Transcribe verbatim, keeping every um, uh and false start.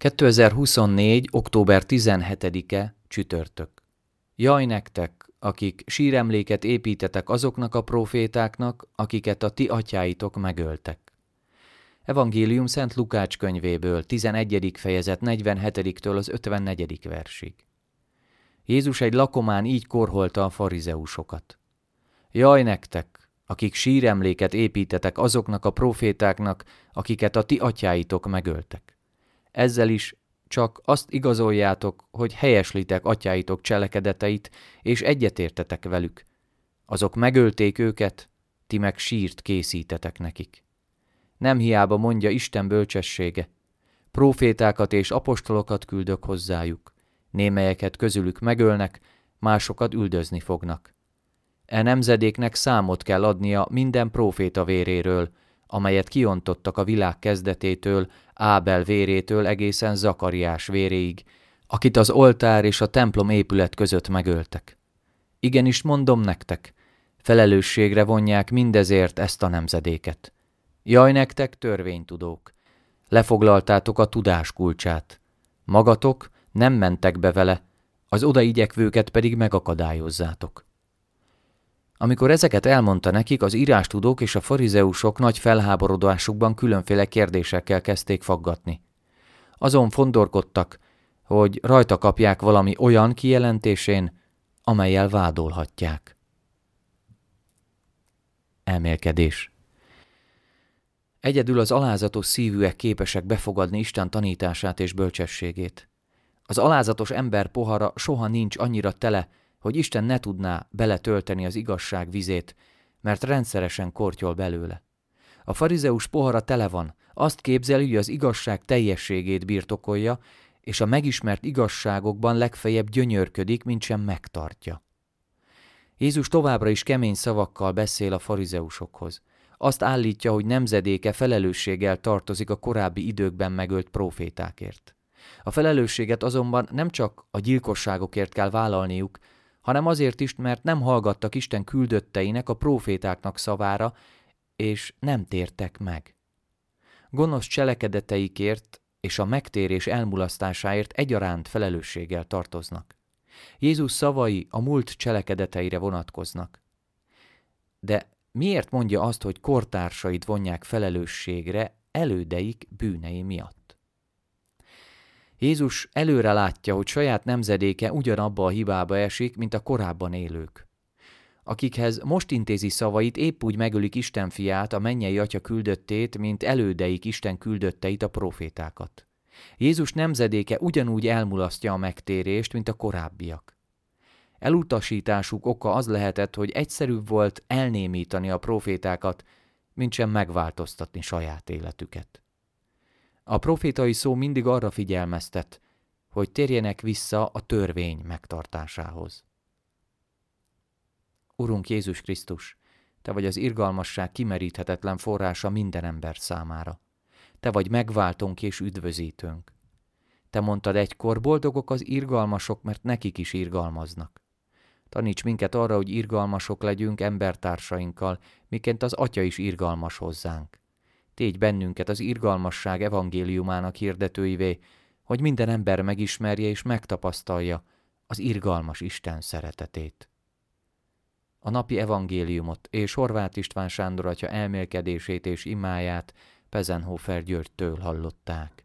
kétezer-huszonnégy. október tizenhetedike csütörtök. Jaj nektek, akik síremléket építetek azoknak a prófétáknak, akiket a ti atyáitok megöltek. Evangélium Szent Lukács könyvéből, tizenegyedik fejezet negyvenhetediktől az ötvennegyedik versig. Jézus egy lakomán így korholta a farizeusokat. Jaj nektek, akik síremléket építetek azoknak a prófétáknak, akiket a ti atyáitok megöltek. Ezzel is csak azt igazoljátok, hogy helyeslitek atyáitok cselekedeteit, és egyetértetek velük. Azok megölték őket, ti meg sírt készítetek nekik. Nem hiába mondja Isten bölcsessége. Prófétákat és apostolokat küldök hozzájuk. Némelyeket közülük megölnek, másokat üldözni fognak. E nemzedéknek számot kell adnia minden próféta véréről, amelyet kiontottak a világ kezdetétől, Ábel vérétől egészen Zakariás véréig, akit az oltár és a templom épület között megöltek. Igenis mondom nektek, felelősségre vonják mindezért ezt a nemzedéket. Jaj nektek, törvénytudók! Lefoglaltátok a tudás kulcsát. Magatok nem mentek be vele, az odaigyekvőket pedig megakadályozzátok. Amikor ezeket elmondta nekik, az írástudók és a farizeusok nagy felháborodásukban különféle kérdésekkel kezdték faggatni. Azon fondorkodtak, hogy rajta kapják valami olyan kijelentésén, amellyel vádolhatják. Elmélkedés. Egyedül az alázatos szívűek képesek befogadni Isten tanítását és bölcsességét. Az alázatos ember pohara soha nincs annyira tele, hogy Isten ne tudná beletölteni az igazság vizét, mert rendszeresen kortyol belőle. A farizeus pohara tele van, azt képzeli, hogy az igazság teljességét birtokolja, és a megismert igazságokban legfeljebb gyönyörködik, mintsem megtartja. Jézus továbbra is kemény szavakkal beszél a farizeusokhoz. Azt állítja, hogy nemzedéke felelősséggel tartozik a korábbi időkben megölt prófétákért. A felelősséget azonban nem csak a gyilkosságokért kell vállalniuk, hanem azért is, mert nem hallgattak Isten küldötteinek, a prófétáknak szavára, és nem tértek meg. Gonosz cselekedeteikért és a megtérés elmulasztásáért egyaránt felelősséggel tartoznak. Jézus szavai a múlt cselekedeteire vonatkoznak. De miért mondja azt, hogy kortársait vonják felelősségre elődeik bűnei miatt? Jézus előre látja, hogy saját nemzedéke ugyanabba a hibába esik, mint a korábban élők. Akikhez most intézi szavait, épp úgy megölik Isten fiát, a mennyei atya küldöttét, mint elődeik Isten küldötteit, a profétákat. Jézus nemzedéke ugyanúgy elmulasztja a megtérést, mint a korábbiak. Elutasításuk oka az lehetett, hogy egyszerűbb volt elnémítani a profétákat, mintsem megváltoztatni saját életüket. A profétai szó mindig arra figyelmeztet, hogy térjenek vissza a törvény megtartásához. Urunk Jézus Krisztus, Te vagy az irgalmasság kimeríthetetlen forrása minden ember számára. Te vagy megváltónk és üdvözítőnk. Te mondtad egykor, boldogok az irgalmasok, mert nekik is irgalmaznak. Taníts minket arra, hogy irgalmasok legyünk embertársainkkal, miként az Atya is irgalmas hozzánk. Tégy bennünket az irgalmasság evangéliumának hirdetőivé, hogy minden ember megismerje és megtapasztalja az irgalmas Isten szeretetét. A napi evangéliumot és Horváth István Sándor atya elmélkedését és imáját Pezenhofer Györgytől hallották.